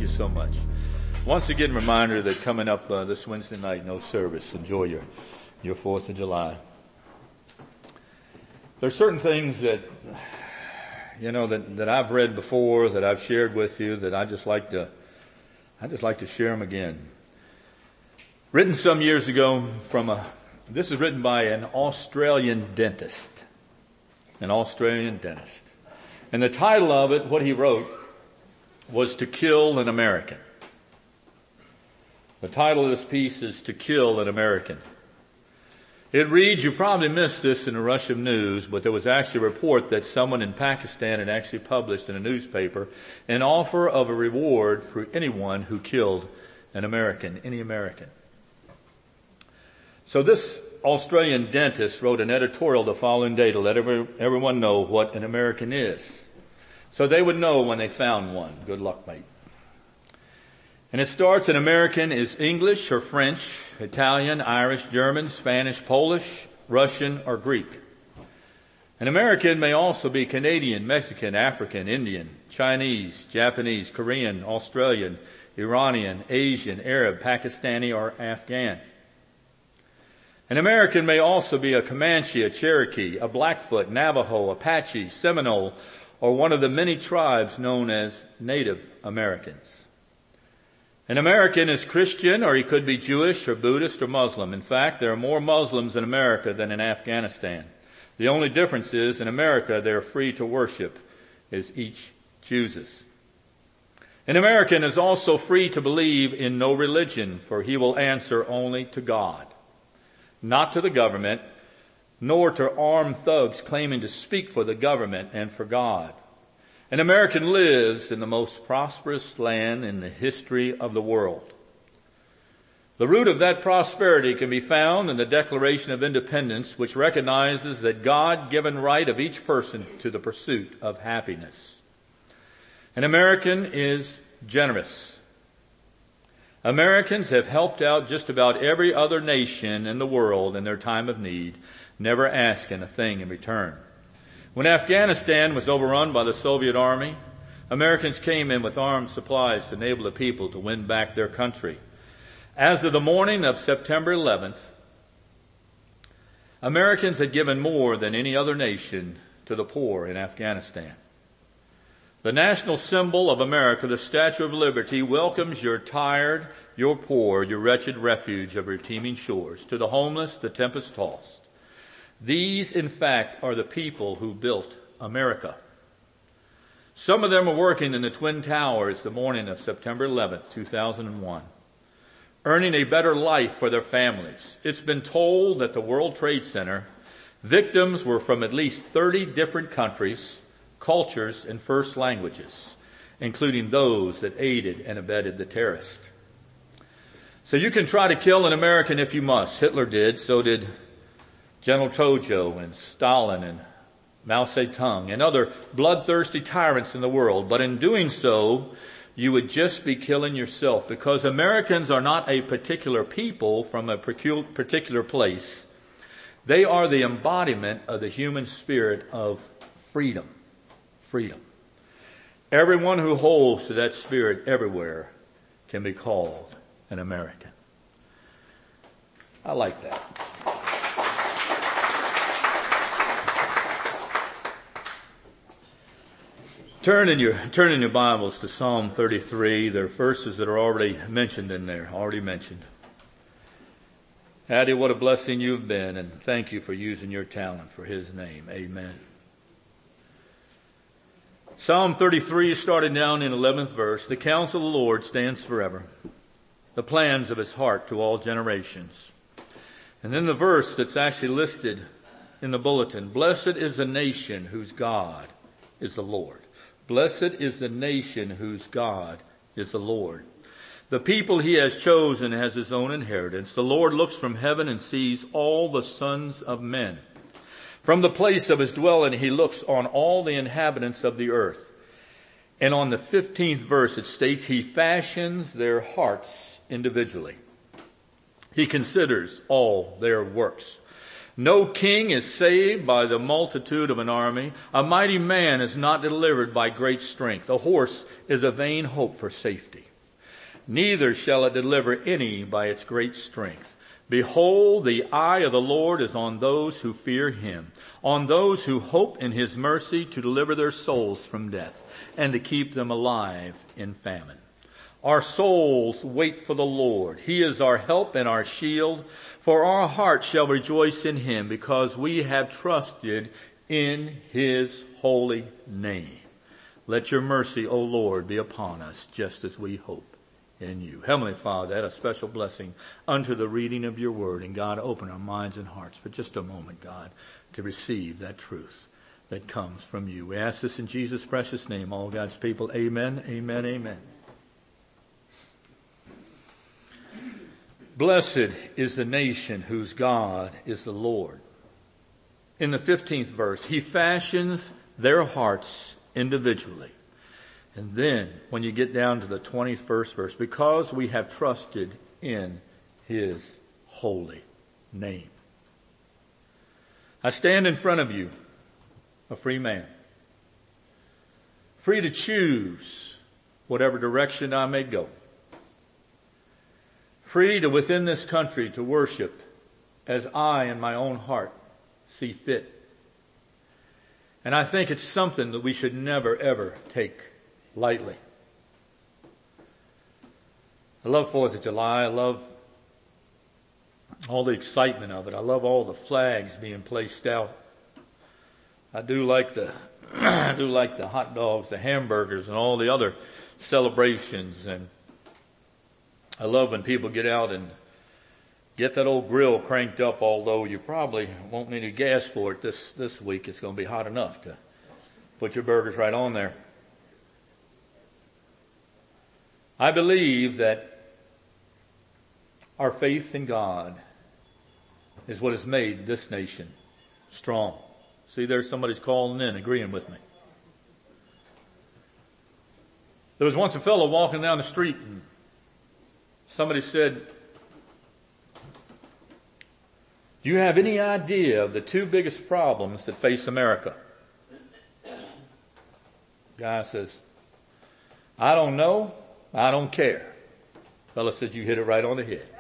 so much. Once again, reminder that coming up this Wednesday night, no service. Enjoy your 4th of July. There's certain things that, that I've read before, that I've shared with you, that I just like to share them again. Written some years ago this is written by an Australian dentist. An Australian dentist. And the title of it, what he wrote, was To Kill an American. The title of this piece is To Kill an American. It reads, you probably missed this in a rush of news, but there was actually a report that someone in Pakistan had actually published in a newspaper an offer of a reward for anyone who killed an American, any American. So this Australian dentist wrote an editorial the following day to let everyone know what an American is. So they would know when they found one. Good luck, mate. And it starts, an American is English or French, Italian, Irish, German, Spanish, Polish, Russian, or Greek. An American may also be Canadian, Mexican, African, Indian, Chinese, Japanese, Korean, Australian, Iranian, Asian, Arab, Pakistani, or Afghan. An American may also be a Comanche, a Cherokee, a Blackfoot, Navajo, Apache, Seminole, or one of the many tribes known as Native Americans. An American is Christian, or he could be Jewish or Buddhist or Muslim. In fact, there are more Muslims in America than in Afghanistan. The only difference is in America they are free to worship as each chooses. An American is also free to believe in no religion, for he will answer only to God, not to the government, nor to armed thugs claiming to speak for the government and for God. An American lives in the most prosperous land in the history of the world. The root of that prosperity can be found in the Declaration of Independence, which recognizes the God-given right of each person to the pursuit of happiness. An American is generous. Americans have helped out just about every other nation in the world in their time of need, never asking a thing in return. When Afghanistan was overrun by the Soviet army, Americans came in with armed supplies to enable the people to win back their country. As of the morning of September 11th, Americans had given more than any other nation to the poor in Afghanistan. The national symbol of America, the Statue of Liberty, welcomes your tired, your poor, your wretched refuge of your teeming shores, to the homeless, the tempest-tossed. These, in fact, are the people who built America. Some of them were working in the Twin Towers the morning of September 11th, 2001, earning a better life for their families. It's been told that the World Trade Center victims were from at least 30 different countries, cultures, and first languages, including those that aided and abetted the terrorists. So you can try to kill an American if you must. Hitler did, so did General Tojo and Stalin and Mao Zedong and other bloodthirsty tyrants in the world. But in doing so, you would just be killing yourself, because Americans are not a particular people from a particular place. They are the embodiment of the human spirit of freedom. Freedom. Everyone who holds to that spirit everywhere can be called an American. I like that. Turn in your Bibles to Psalm 33. There are verses that are already mentioned in there, Addie, what a blessing you've been, and thank you for using your talent for His name. Amen. Psalm 33, starting down in 11th verse. The counsel of the Lord stands forever, the plans of His heart to all generations. And then the verse that's actually listed in the bulletin. Blessed is the nation whose God is the Lord. Blessed is the nation whose God is the Lord. The people He has chosen as His own inheritance. The Lord looks from heaven and sees all the sons of men. From the place of His dwelling He looks on all the inhabitants of the earth. And on the 15th verse it states, He fashions their hearts individually. He considers all their works. No king is saved by the multitude of an army. A mighty man is not delivered by great strength. A horse is a vain hope for safety. neither shall it deliver any by its great strength. Behold, the eye of the Lord is on those who fear him, on those who hope in his mercy, to deliver their souls from death and to keep them alive in famine. Our souls wait for the Lord. He is our help and our shield. For our heart shall rejoice in him, because we have trusted in his holy name. Let your mercy, O Lord, be upon us, just as we hope in you. Heavenly Father, add a special blessing unto the reading of your word. And God, open our minds and hearts for just a moment, God, to receive that truth that comes from you. We ask this in Jesus' precious name. All God's people, amen, amen, amen. Blessed is the nation whose God is the Lord. In the 15th verse, he fashions their hearts individually. And then when you get down to the 21st verse, because we have trusted in his holy name. I stand in front of you, a free man, free to choose whatever direction I may go. Free to, within this country, to worship as I in my own heart see fit. And I think it's something that we should never ever take lightly. I love 4th of July. I love all the excitement of it. I love all the flags being placed out. I do like the hot dogs, the hamburgers, and all the other celebrations. And I love when people get out and get that old grill cranked up, although you probably won't need any gas for it this week. It's going to be hot enough to put your burgers right on there. I believe that our faith in God is what has made this nation strong. See, there's somebody's calling in, agreeing with me. There was once a fellow walking down the street and somebody said, do you have any idea of the two biggest problems that face America? Guy says, I don't know. I don't care. Fellow said, you hit it right on the head.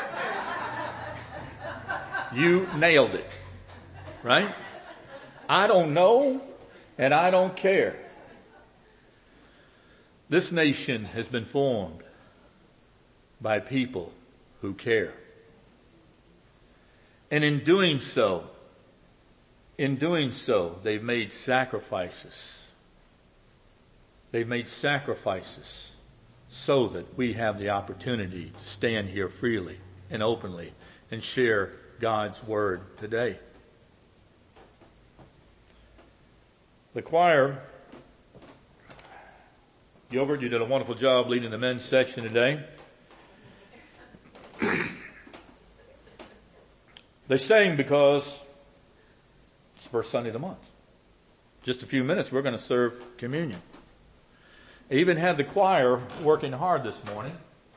You nailed it. Right? I don't know and I don't care. This nation has been formed by people who care. And in doing so, they've made sacrifices. They've made sacrifices so that we have the opportunity to stand here freely and openly and share God's word today. The choir, Gilbert, you did a wonderful job leading the men's section today. They sang because it's the first Sunday of the month. Just a few minutes, we're going to serve communion. I even had the choir working hard this morning.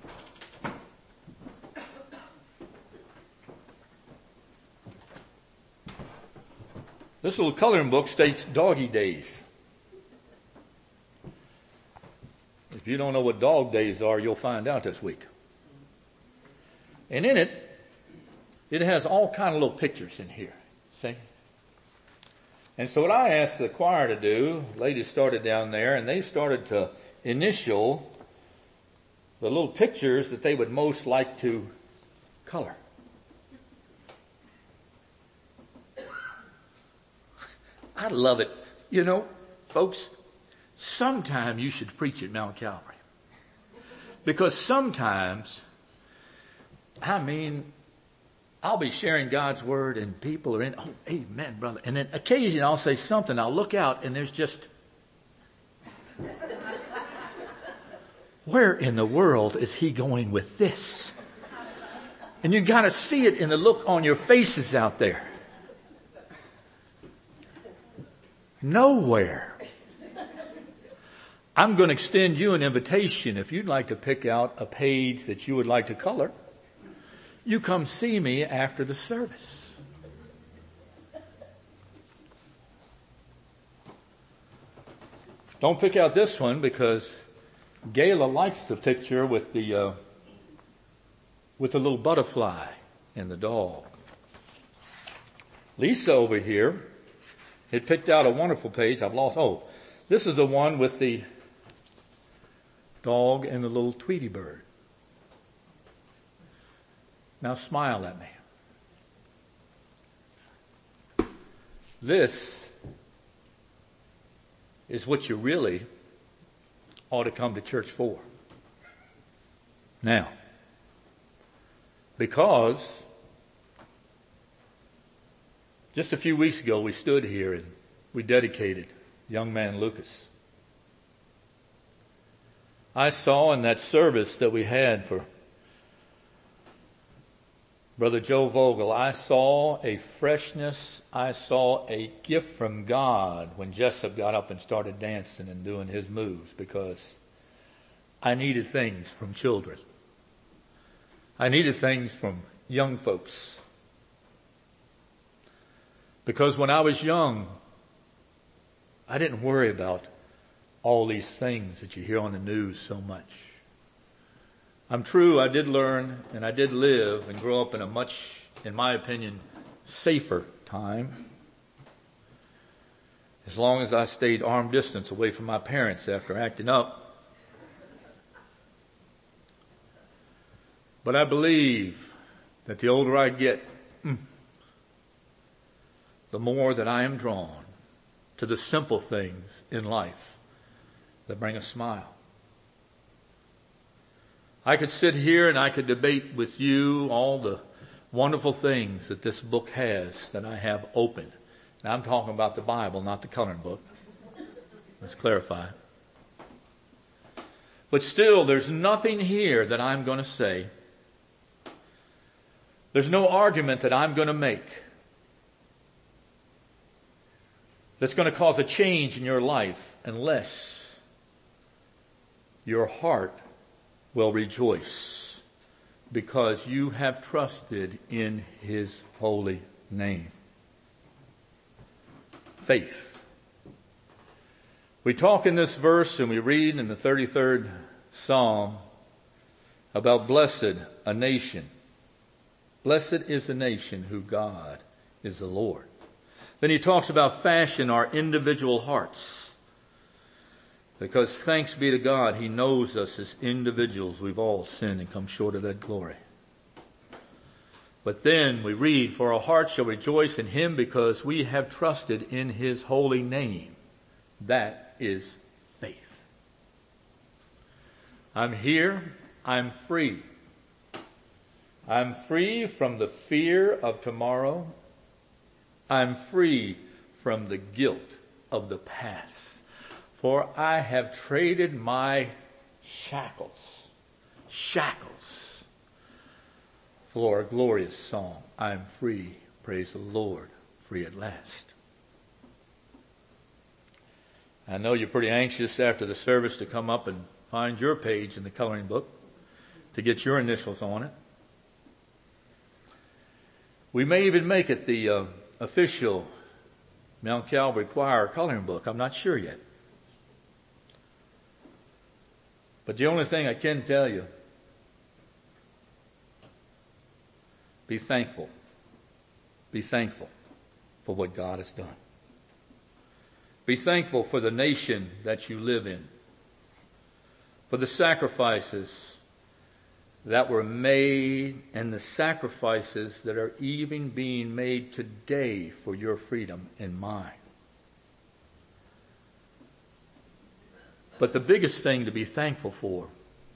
This little coloring book states Doggy Days. If you don't know what dog days are, you'll find out this week. And in it has all kind of little pictures in here. See? And so what I asked the choir to do, ladies started down there, and they started to initial the little pictures that they would most like to color. I love it. You know, folks, sometime you should preach at Mount Calvary. Because sometimes, I'll be sharing God's word and people are in, oh, amen, brother. And then occasionally I'll say something, I'll look out and there's just, where in the world is he going with this? And you gotta see it in the look on your faces out there. Nowhere. I'm going to extend you an invitation. If you'd like to pick out a page that you would like to color, you come see me after the service. Don't pick out this one because Gayla likes the picture with the little butterfly and the dog. Lisa over here had picked out a wonderful page. This is the one with the dog and the little Tweety bird. Now smile at me. This is what you really ought to come to church for. Now, because just a few weeks ago we stood here and we dedicated young man Lucas. I saw in that service that we had for Brother Joe Vogel, I saw a freshness, I saw a gift from God when Jessup got up and started dancing and doing his moves, because I needed things from children. I needed things from young folks. Because when I was young, I didn't worry about all these things that you hear on the news so much. I'm true, I did learn and I did live and grow up in a much, in my opinion, safer time. As long as I stayed arm distance away from my parents after acting up. But I believe that the older I get, the more that I am drawn to the simple things in life that bring a smile. I could sit here and I could debate with you all the wonderful things that this book has that I have open. Now I'm talking about the Bible, not the coloring book. Let's clarify. But still, there's nothing here that I'm going to say. There's no argument that I'm going to make that's going to cause a change in your life unless your heart will rejoice because you have trusted in His holy name. Faith. We talk in this verse and we read in the 33rd Psalm about blessed a nation. Blessed is the nation who God is the Lord. Then he talks about fashion our individual hearts. Because thanks be to God, He knows us as individuals. We've all sinned and come short of that glory. But then we read, for our hearts shall rejoice in Him because we have trusted in His holy name. That is faith. I'm here. I'm free. I'm free from the fear of tomorrow. I'm free from the guilt of the past. For I have traded my shackles for a glorious song. I am free, praise the Lord, free at last. I know you're pretty anxious after the service to come up and find your page in the coloring book to get your initials on it. We may even make it the official Mount Calvary Choir coloring book. I'm not sure yet. But the only thing I can tell you, be thankful. Be thankful for what God has done. Be thankful for the nation that you live in. For the sacrifices that were made and the sacrifices that are even being made today for your freedom and mine. But the biggest thing to be thankful for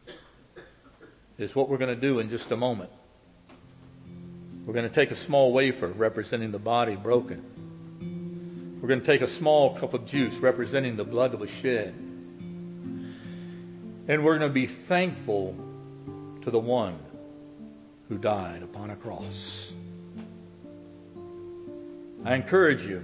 is what we're going to do in just a moment. We're going to take a small wafer representing the body broken. We're going to take a small cup of juice representing the blood that was shed. And we're going to be thankful to the one who died upon a cross. I encourage you.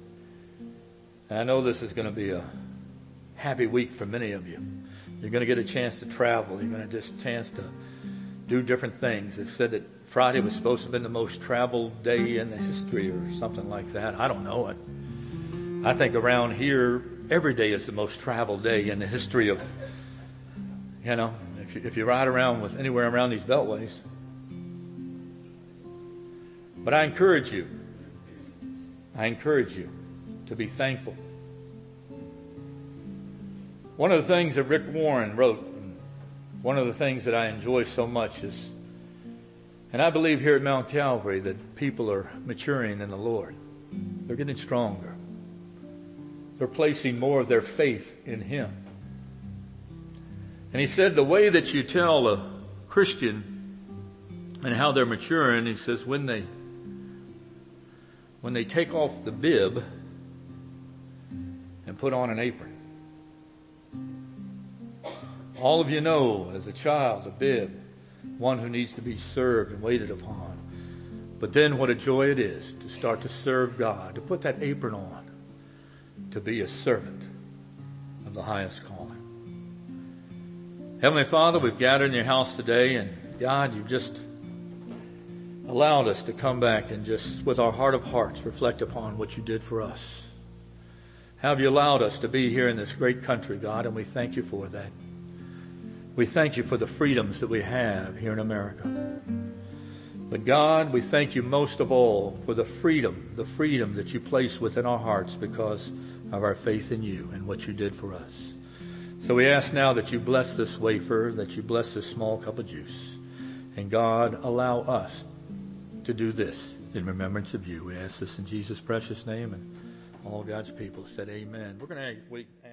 I know this is going to be a happy week for many of you. You're going to get a chance to travel. You're going to get a chance to do different things. It said that Friday was supposed to have been the most traveled day in the history or something like that. I don't know. I think around here, every day is the most traveled day in the history of if you ride around with anywhere around these beltways. But I encourage you to be thankful. One of the things that Rick Warren wrote, one of the things that I enjoy so much is, and I believe here at Mount Calvary that people are maturing in the Lord. They're getting stronger. They're placing more of their faith in Him. And he said the way that you tell a Christian and how they're maturing, he says when they take off the bib and put on an apron. All of you know, as a child, a bib, one who needs to be served and waited upon. But then what a joy it is to start to serve God, to put that apron on, to be a servant of the highest calling. Heavenly Father, we've gathered in your house today, and God, you've just allowed us to come back and just, with our heart of hearts, reflect upon what you did for us. How have you allowed us to be here in this great country, God, and we thank you for that. We thank you for the freedoms that we have here in America. But God, we thank you most of all for the freedom that you place within our hearts because of our faith in you and what you did for us. So we ask now that you bless this wafer, that you bless this small cup of juice. And God, allow us to do this in remembrance of you. We ask this in Jesus' precious name, and all God's people said amen. We're going to